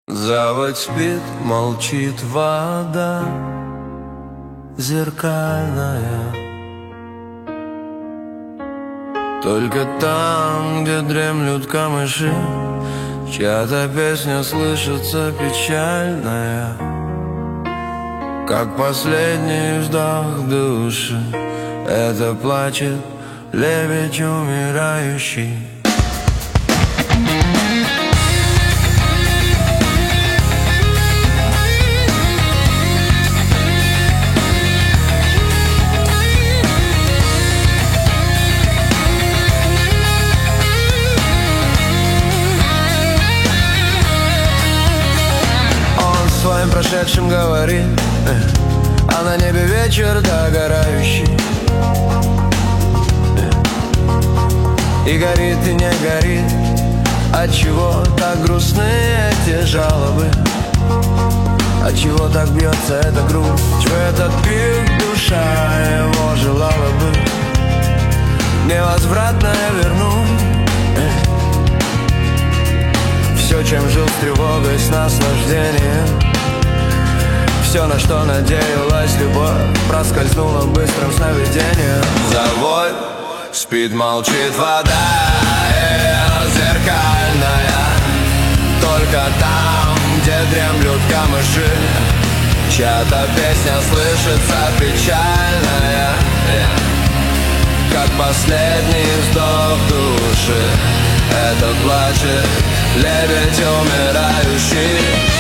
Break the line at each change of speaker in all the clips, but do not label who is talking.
Заводь спит, молчит вода зеркальная. Только там, где дремлют камыши, чья-то песня слышится печальная, как последний вздох души. Это плачет лебедь умирающий. Своим прошедшим говорит, а на небе вечер догорающий. И горит, и не горит. Отчего так грустны эти жалобы? Отчего так бьется эта грудь? В этот пик душа его желала бы невозвратно вернуть все, чем жил с тревогой, с наслаждением. Все, на что надеялась любовь, проскользнуло быстрым сновидением. Завой, спит, молчит вода зеркальная. Только там, где дремлют камыши, чья-то песня слышится печальная, как последний вздох души. Это плачет лебедь умирающий.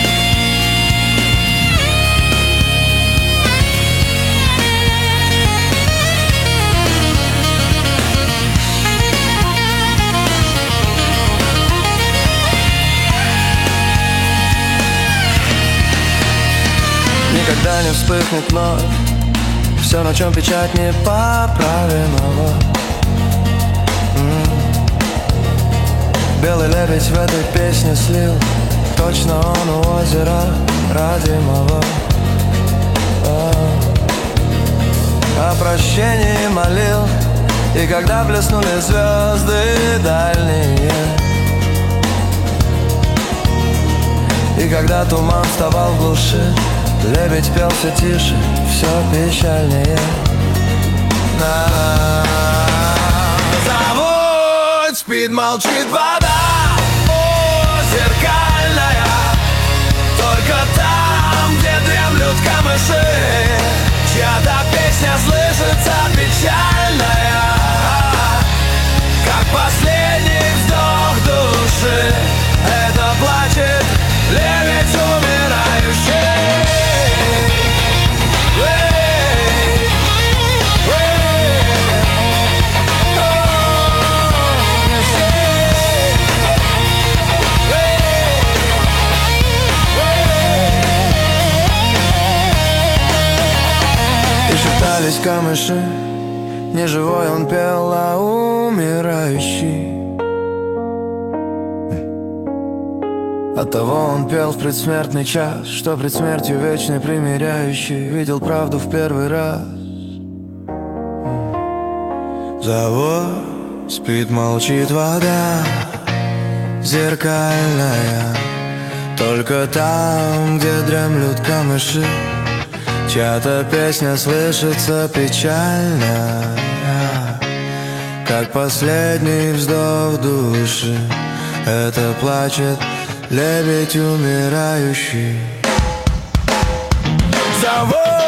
Никогда не вспыхнет вновь все, на чем печать непоправимого. Белый лебедь в этой песне слил, точно он у озера родимого. О прощении молил, и когда блеснули звезды дальние, и когда туман вставал в глуши, лебедь пел все тише, все печальнее. Заводь, спит, молчит вода зеркальная. Только там, где дремлют камыши, чья-то песня слышится печальная, как последний вздох души. Это плачет лебедь умирающий. Шептались камыши, не живой он пел, а умирающий. Оттого он пел в предсмертный час, что пред смертью вечный примиряющий видел правду в первый раз. Завод, спит, молчит вода зеркальная. Только там, где дремлют камыши, чья-то песня слышится печальная, как последний вздох души. Это плачет лебедь умирающий. Завод.